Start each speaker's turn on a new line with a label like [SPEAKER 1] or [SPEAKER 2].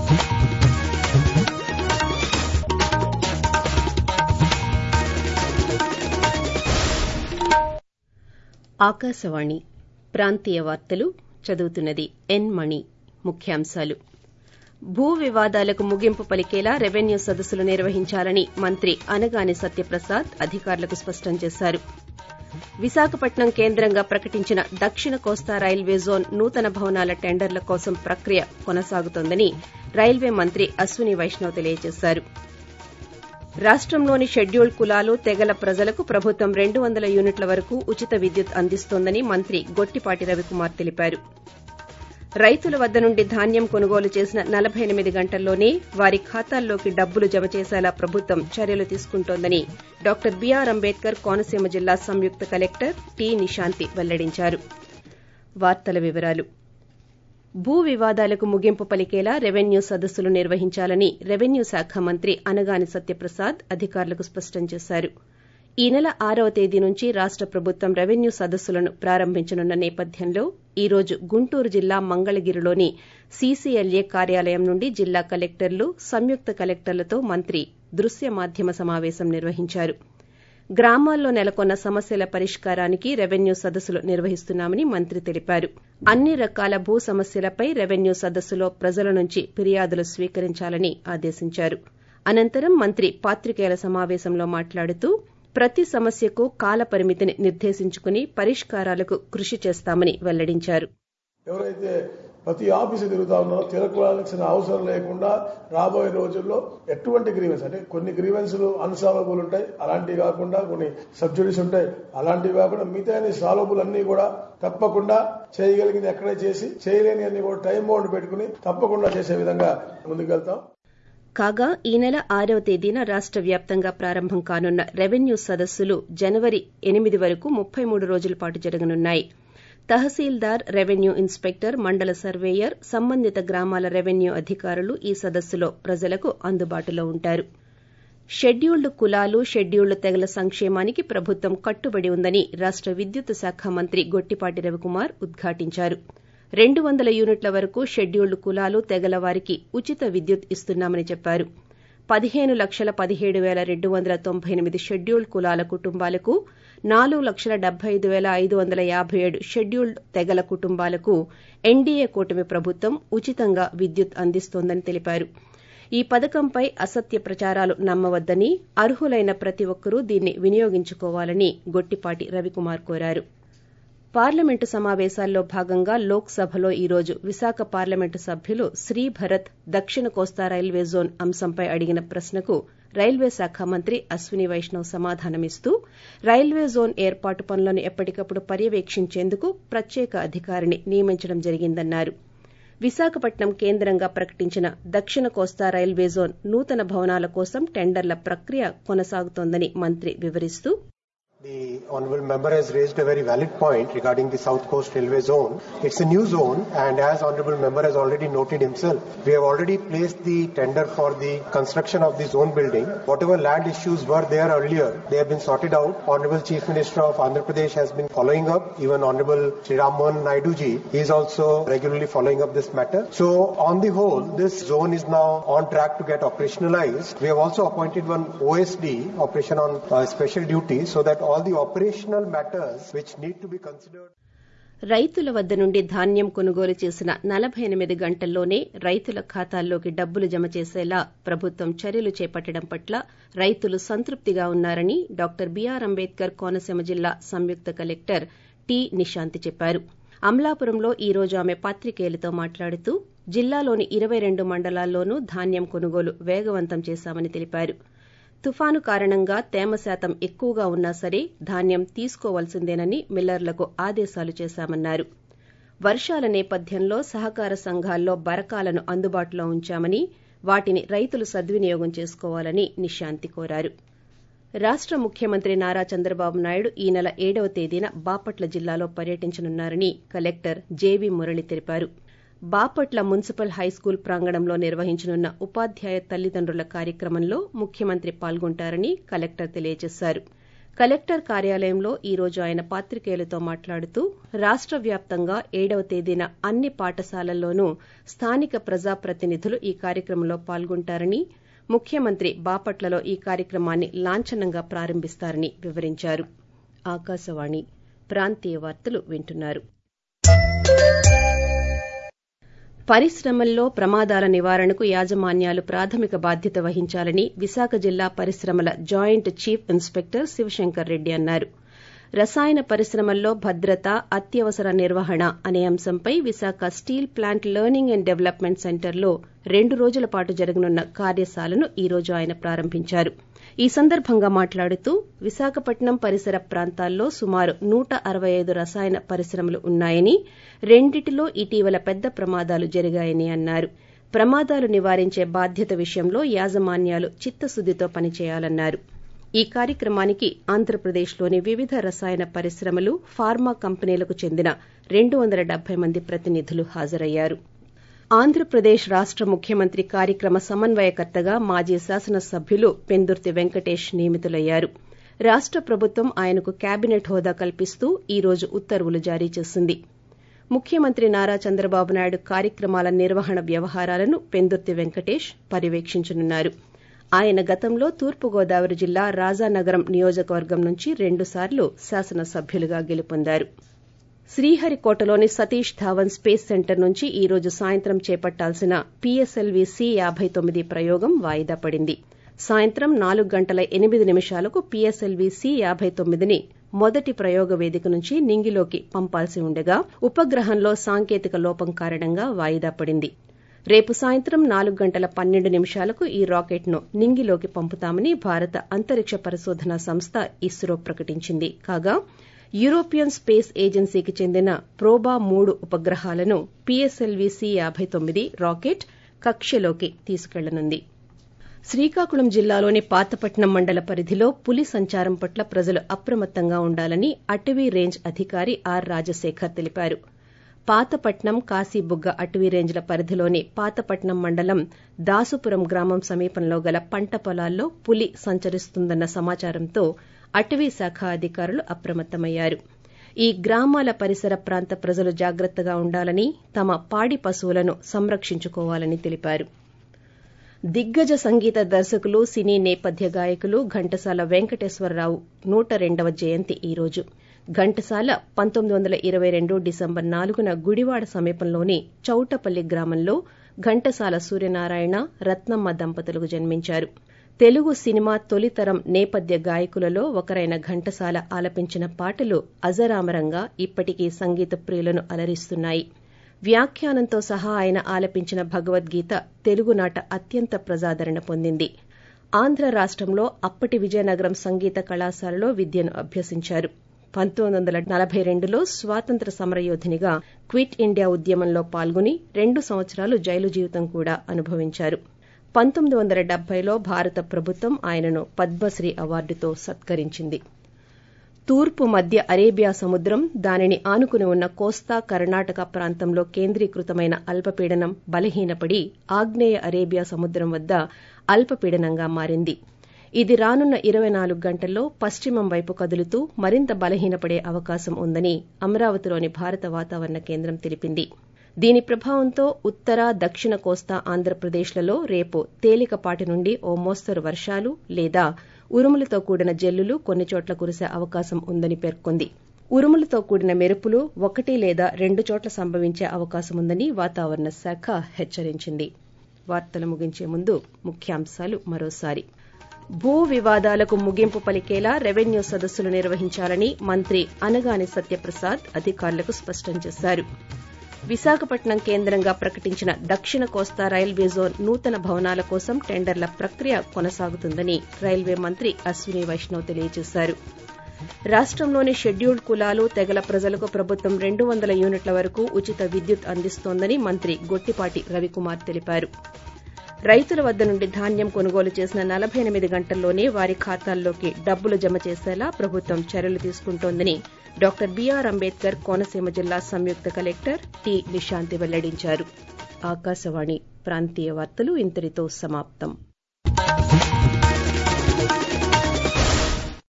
[SPEAKER 1] ఆకాశవాణి ప్రాంతీయ వార్తలు చదువుతున్నది ఎన్ మణి. ముఖ్యాంశాలు. భూ వివాదాలకు ముగింపు పలికేలా రెవెన్యూ సదస్సులు నిర్వహించాలని మంత్రి అనగాని సత్యప్రసాద్ అధికారులకు స్పష్టం చేశారు. విశాఖపట్నం కేంద్రంగా ప్రకటించిన దక్షిణ కోస్తా రైల్వే జోన్ నూతన భవనాల టెండర్ల కోసం ప్రక్రియ కొనసాగుతోందని రైల్వే మంత్రి అశ్విని వైష్ణవ్ తెలియజేశారు. రాష్టంలోని షెడ్యూల్డ్ కులాలు, తెగల ప్రజలకు ప్రభుత్వం 200 యూనిట్ల వరకు ఉచిత విద్యుత్ అందిస్తోందని మంత్రి గొట్టిపాటి రవికుమార్ తెలిపారు. రైతుల వద్ద నుండి ధాన్యం కొనుగోలు చేసిన 48 గంటల్లోనే వారి ఖాతాల్లోకి డబ్బులు జమ చేసేలా ప్రభుత్వం చర్యలు తీసుకుంటోందని డాక్టర్ బీఆర్ అంబేద్కర్ కోనసీమ జిల్లా సంయుక్త కలెక్టర్ టి నిశాంతి వెల్లడించారు. భూ వివాదాలకు ముగింపు పలికేలా రెవెన్యూ సదస్సులు నిర్వహించాలని రెవెన్యూ శాఖ మంత్రి అనగాని సత్యప్రసాద్ అధికారులకు స్పష్టం చేశారు. ఈ నెల 6వ తేదీ నుంచి రాష్ట ప్రభుత్వం రెవెన్యూ సదస్సులను ప్రారంభించనున్న నేపథ్యంలో ఈ రోజు గుంటూరు జిల్లా మంగళగిరిలోని సీసీఎల్ఏ కార్యాలయం నుండి జిల్లా కలెక్టర్లు, సంయుక్త కలెక్టర్లతో మంత్రి దృశ్య మాధ్యమ సమావేశం నిర్వహించారు. గ్రామాల్లో నెలకొన్న సమస్యల పరిష్కారానికి రెవెన్యూ సదస్సులు నిర్వహిస్తున్నామని మంత్రి తెలిపారు. అన్ని రకాల భూ సమస్యలపై రెవెన్యూ సదస్సులో ప్రజల నుంచి ఫిర్యాదులు స్వీకరించాలని ఆదేశించారు. అనంతరం మంత్రి పాత్రికేయుల సమావేశంలో మాట్లాడుతూ ప్రతి సమస్యకు కాల పరిమితిని నిర్దేశించుకుని పరిష్కారాలకు కృషి చేస్తామని వెల్లడించారు.
[SPEAKER 2] ఎవరైతే ప్రతి ఆఫీసు తిరుగుతా ఉన్నారో తిరగవలసిన అవసరం లేకుండా రాబోయే రోజుల్లో ఎటువంటి గ్రీవెన్స్ అంటే కొన్ని గ్రీవెన్స్లు అన్సాల్వబుల్ ఉంటాయి, అలాంటివి కాకుండా కొన్ని సబ్జుడీస్ ఉంటాయి, అలాంటివి కాకుండా మిగతా సాల్వబుల్ అన్ని కూడా తప్పకుండా చేయగలిగింది ఎక్కడే చేసి చేయలేని అన్ని కూడా టైం బౌండ్ పెట్టుకుని తప్పకుండా చేసే విధంగా ముందుకెళ్తాం.
[SPEAKER 1] కాగా ఈ నెల 6వ తేదీన రాష్ట వ్యాప్తంగా ప్రారంభం కానున్న రెవెన్యూ సదస్సులు జనవరి 8 వరకు 33 రోజుల పాటు జరగనున్నాయి. తహసీల్దార్, రెవెన్యూ ఇన్స్పెక్టర్, మండల సర్వేయర్, సంబంధిత గ్రామాల రెవెన్యూ అధికారులు ఈ సదస్సులో ప్రజలకు అందుబాటులో ఉంటారు. షెడ్యూల్డ్ కులాలు, షెడ్యూల్డ్ తెగల సంక్షేమానికి ప్రభుత్వం కట్టుబడి ఉందని రాష్ట విద్యుత్ శాఖ మంత్రి గొట్టిపాటి రవికుమార్ ఉద్ఘాటించారు. 200 యూనిట్ల వరకు షెడ్యూల్డ్ కులాలు, తెగల వారికి ఉచిత విద్యుత్ ఇస్తున్నామని చెప్పారు. 15,17,298 షెడ్యూల్డ్ కులాల కుటుంబాలకు, 4,75,557 షెడ్యూల్డ్ తెగల కుటుంబాలకు ఎన్డీఏ కూటమి ప్రభుత్వం ఉచితంగా విద్యుత్ అందిస్తోందని తెలిపారు. ఈ పథకంపై అసత్య ప్రచారాలు నమ్మవద్దని, అర్హులైన ప్రతి ఒక్కరూ దీన్ని వినియోగించుకోవాలని గొట్టిపాటి రవికుమార్ కోరారు. పార్లమెంటు సమావేశాల్లో భాగంగా లోక్సభలో ఈ రోజు విశాఖ పార్లమెంటు సభ్యులు శ్రీభరత్ దక్షిణ కోస్తా రైల్వే జోన్ అంశంపై అడిగిన ప్రశ్నకు రైల్వే శాఖ మంత్రి అశ్విని వైష్ణవ్ సమాధానమిస్తూ రైల్వే జోన్ ఏర్పాటు పనులను ఎప్పటికప్పుడు పర్యవేక్షించేందుకు ప్రత్యేక అధికారిని నియమించడం జరిగిందన్నారు. విశాఖపట్నం కేంద్రంగా ప్రకటించిన దక్షిణ కోస్తా రైల్వే జోన్ నూతన భవనాల కోసం టెండర్ల ప్రక్రియ కొనసాగుతోందని మంత్రి వివరిస్తూ
[SPEAKER 3] The honourable member has raised a very valid point regarding the South Coast Railway Zone. It's a new zone, and as honourable member has already noted himself, we have already placed the tender for the construction of the zone building. Whatever land issues were there earlier, they have been sorted out. Honourable Chief Minister of Andhra Pradesh has been following up. Even Honourable Sri Rammohan Naidu ji, he is also regularly following up this matter. So, on the whole, this zone is now on track to get operationalized. We have also appointed one OSD, operation on special duty, so that all the operational matters which need to be considered.
[SPEAKER 1] రైతుల వద్ద నుండి ధాన్యం కొనుగోలు చేసిన 48 గంటల్లోనే రైతుల ఖాతాల్లోకి డబ్బులు జమ చేసేలా ప్రభుత్వం చర్యలు చేపట్టడం పట్ల రైతులు సంతృప్తిగా ఉన్నారని డాక్టర్ బీఆర్ అంబేద్కర్ కోనసీమ జిల్లా సంయుక్త కలెక్టర్ టి నిశాంతి చెప్పారు. అమలాపురంలో ఈ రోజు ఆమె పాత్రికేయులతో మాట్లాడుతూ జిల్లాలోని 22 మండలాల్లోనూ ధాన్యం కొనుగోలు వేగవంతం చేశామని తెలిపారు. తుఫాను కారణంగా తేమ శాతం ఎక్కువగా ఉన్నా సరే ధాన్యం తీసుకోవాల్సిందేనని మిల్లర్లకు ఆదేశాలు చేశామన్నారు. వర్షాల నేపథ్యంలో సహకార సంఘాల్లో బరకాలను అందుబాటులో ఉంచామని, వాటిని రైతులు సద్వినియోగం చేసుకోవాలని నిశాంతి కోరారు. రాష్ట ముఖ్యమంత్రి నారా చంద్రబాబు నాయుడు ఈ నెల 7వ తేదీన బాపట్ల జిల్లాలో పర్యటించనున్నారని కలెక్టర్ జేవీ మురళి తెలిపారు. బాపట్ల మున్సిపల్ హైస్కూల్ ప్రాంగణంలో నిర్వహించనున్న ఉపాధ్యాయ తల్లిదండ్రుల కార్యక్రమంలో ముఖ్యమంత్రి పాల్గొంటారని కలెక్టర్ తెలియజేశారు. కలెక్టర్ కార్యాలయంలో ఈ రోజు ఆయన పాత్రికేయులతో మాట్లాడుతూ రాష్ట వ్యాప్తంగా 7వ తేదీన అన్ని పాఠశాలల్లోనూ స్థానిక ప్రజాప్రతినిధులు ఈ కార్యక్రమంలో పాల్గొంటారని, ముఖ్యమంత్రి బాపట్లలో ఈ కార్యక్రమాన్ని లాంఛనంగా ప్రారంభిస్తారని వివరించారు. ఆకాశవాణి ప్రాంతీయ వార్తలు వింటున్నారు. పరిశ్రమల్లో ప్రమాదాల నివారణకు యాజమాన్యాలు ప్రాథమిక బాధ్యత వహించాలని విశాఖ జిల్లా పరిశ్రమల joint chief inspector Shivashankar Reddy అన్నారు. రసాయన పరిశ్రమల్లో భద్రత, అత్యవసర నిర్వహణ అనే అంశంపై Visakha steel plant learning and development సెంటర్లో 2 రోజుల పాటు జరగనున్న కార్యశాలను ఈ రోజు ఆయన ప్రారంభించారు. ఈ సందర్భంగా మాట్లాడుతూ విశాఖపట్నం పరిసర ప్రాంతాల్లో సుమారు 165 రసాయన పరిశ్రమలు ఉన్నాయని, రెండిటిలో ఇటీవల పెద్ద ప్రమాదాలు జరిగాయని అన్నారు. ప్రమాదాలు నివారించే బాధ్యత విషయంలో యాజమాన్యాలు చిత్తశుద్దితో పనిచేయాలన్నారు. ఈ కార్యక్రమానికి ఆంధ్రప్రదేశ్లోని వివిధ రసాయన పరిశ్రమలు, ఫార్మా కంపెనీలకు చెందిన 270 మంది ప్రతినిధులు హాజరయ్యారు. ఆంధ్రప్రదేశ్ రాష్ట ముఖ్యమంత్రి కార్యక్రమ సమన్వయకర్తగా మాజీ శాసనసభ్యులు పెందుర్తి వెంకటేష్ నియమితులయ్యారు. రాష్ట ప్రభుత్వం ఆయనకు కేబినెట్ హోదా కల్పిస్తూ ఈ రోజు ఉత్తర్వులు జారీ చేసింది. ముఖ్యమంత్రి నారా చంద్రబాబు నాయుడు కార్యక్రమాల నిర్వహణ వ్యవహారాలను పెందుర్తి వెంకటేష్ పర్యవేక్షించనున్నారు. ఆయన గతంలో తూర్పుగోదావరి జిల్లా రాజానగరం నియోజకవర్గం నుంచి 2 సార్లు శాసనసభ్యులుగా గెలుపొందారు. శ్రీహరికోటలోని సతీష్ ధావన్ స్పేస్ సెంటర్ నుంచి ఈ రోజు సాయంత్రం చేపట్టాల్సిన PSLV C-59 ప్రయోగం వాయిదా పడింది. సాయంత్రం 4:08 PSLV C-59ని మొదటి ప్రయోగ వేదిక నుంచి నింగిలోకి పంపాల్సి ఉండగా ఉపగ్రహంలో సాంకేతిక లోపం కారణంగా వాయిదా పడింది. రేపు సాయంత్రం 4:12 ఈ రాకెట్ను నింగిలోకి పంపుతామని భారత అంతరిక్ష పరిశోధనా సంస్థ ఇస్రో ప్రకటించింది. కాగా యూరోపియన్ స్పేస్ ఏజెన్సీకి చెందిన ప్రోబా 3 ఉపగ్రహాలను PSLV C-59 రాకెట్ కక్షలోకి తీసుకెళ్లనుంది. శ్రీకాకుళం జిల్లాలోని పాతపట్నం మండల పరిధిలో పులి సంచారం పట్ల ప్రజలు అప్రమత్తంగా ఉండాలని అటవీ రేంజ్ అధికారి ఆర్ రాజశేఖర్ తెలిపారు. పాతపట్నం, కాశీబుగ్గ అటవీ రేంజ్ల పరిధిలోని పాతపట్నం మండలం దాసుపురం గ్రామం సమీపంలో గల పంట పొలాల్లో పులి సంచరిస్తుందన్న సమాచారంతో అటవీ శాఖ అధికారులు అప్రమత్తమయ్యారు. ఈ గ్రామాల పరిసర ప్రాంత ప్రజలు జాగ్రత్తగా ఉండాలని, తమ పాడి పశువులను సంరక్షించుకోవాలని తెలిపారు. దిగ్గజ సంగీత దర్శకులు, సినీ నేపథ్య గాయకులు ఘంటసాల వెంకటేశ్వరరావు 102వ జయంతి ఈ రోజు. ఘంటసాల 1922 డిసెంబర్ 4న గుడివాడ సమీపంలోని చౌటపల్లి గ్రామంలో ఘంటసాల సూర్యనారాయణ, రత్నమ్మ దంపతులకు జన్మించారు. తెలుగు సినిమా తొలితరం నేపథ్య గాయకులలో ఒకరైన ఘంటసాల ఆలపించిన పాటలు అజరామరంగా ఇప్పటికీ సంగీత ప్రియులను అలరిస్తున్నాయి. వ్యాఖ్యానంతో సహా ఆయన ఆలపించిన భగవద్గీత తెలుగునాట అత్యంత ప్రజాదరణ పొందింది. ఆంధ్ర రాష్టంలో అప్పటి విజయనగరం సంగీత కళాశాలలో విద్యను అభ్యసించారు. 1942లో స్వాతంత్ర సమరయోధునిగా క్విట్ ఇండియా ఉద్యమంలో పాల్గొని 2 సంవత్సరాలు జైలు జీవితం కూడా అనుభవించారు. 1970లో భారత ప్రభుత్వం ఆయనను పద్మశ్రీ అవార్డుతో సత్కరించింది. తూర్పు మధ్య అరేబియా సముద్రం, దానిని ఆనుకుని ఉన్న కోస్తా కర్ణాటక ప్రాంతంలో కేంద్రీకృతమైన అల్పపీడనం బలహీనపడి ఆగ్నేయ అరేబియా సముద్రం వద్ద అల్పపీడనంగా మారింది. ఇది రానున్న 24 గంటల్లో పశ్చిమం వైపు కదులుతూ మరింత బలహీనపడే అవకాశం ఉందని అమరావతిలోని భారత వాతావరణ కేంద్రం తెలిపింది. దీని ప్రభావంతో ఉత్తర, దక్షిణ కోస్తా ఆంధ్రప్రదేశ్లలో రేపు తేలికపాటి నుండి ఓ మోస్తరు వర్షాలు లేదా ఉరుములతో కూడిన జల్లులు కొన్ని చోట్ల కురిసే అవకాశం ఉందని పేర్కొంది. ఉరుములతో కూడిన మెరుపులు 1 లేదా 2 చోట్ల సంభవించే అవకాశముందని వాతావరణ శాఖ హెచ్చరించింది. వార్తలు ముగించే ముందు ముఖ్యాంశాలు మరోసారి. భూ వివాదాలకు ముగింపు పలికేలా రెవెన్యూ సదస్సులు నిర్వహించాలని మంత్రి అనగాని సత్యప్రసాద్ అధికారులకు స్పష్టం చేశారు. విశాఖపట్నం కేంద్రంగా ప్రకటించిన దక్షిణ కోస్తా రైల్వే జోన్ నూతన భవనాల కోసం టెండర్ల ప్రక్రియ కొనసాగుతుందని రైల్వే మంత్రి అశ్విని వైష్ణవ్ తెలియజేశారు. రాష్టంలోని షెడ్యూల్డ్ కులాలు, తెగల ప్రజలకు ప్రభుత్వం 200 యూనిట్ల వరకు ఉచిత విద్యుత్ అందిస్తోందని మంత్రి గొట్టిపాటి రవికుమార్ తెలిపారు. రైతుల వద్ద నుండి ధాన్యం కొనుగోలు చేసిన 48 గంటల్లోనే వారి ఖాతాల్లోకి డబ్బులు జమ చేసేలా ప్రభుత్వం చర్యలు తీసుకుంటోందని డాక్టర్ బీఆర్ అంబేద్కర్ కోనసీమ జిల్లా సంయుక్త కలెక్టర్ టి నిశాంతి వెల్లడించారు. ఆకాశవాణి ప్రాంతీయ వార్తలు ఇంతటితో సమాప్తం.